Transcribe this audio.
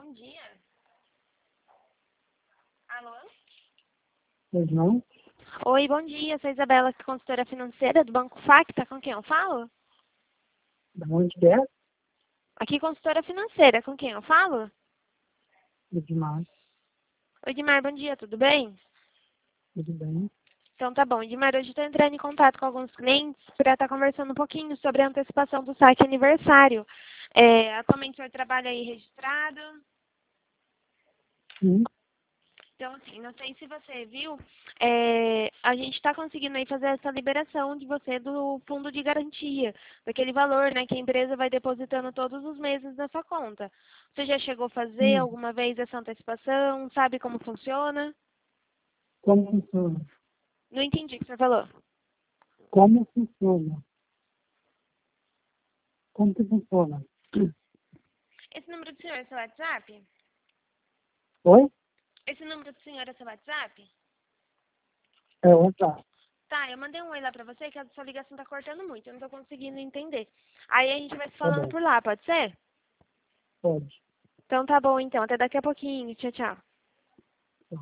Bom dia. Alô? Pois não? Oi, bom dia. Sou Isabela, consultora financeira do Banco Facta. Com quem eu falo? Da onde que é? Aqui, consultora financeira. Com quem eu falo? Edmar. Oi, Edmar. Bom dia. Tudo bem? Tudo bem? Então tá bom. Edmar, hoje estou entrando em contato com alguns clientes para estar conversando um pouquinho sobre a antecipação do saque aniversário. Atualmente o senhor trabalha aí registrado. Sim. Então, assim, não sei se você viu, a gente está conseguindo aí fazer essa liberação de você do fundo de garantia, daquele valor, né, que a empresa vai depositando todos os meses na sua conta. Você já chegou a fazer Sim. alguma vez essa antecipação? Sabe como funciona? Como funciona? Não entendi o que você falou. Como funciona? Como que funciona? Esse número do senhor é seu WhatsApp? Oi? Esse número do senhor é seu WhatsApp? É outra. Tá, eu mandei um oi lá pra você, que a sua ligação tá cortando muito, eu não tô conseguindo entender. Aí a gente vai se Tá falando bom. por lá, pode ser? Pode. Então tá bom, então. Até daqui a pouquinho. Tchau, tchau.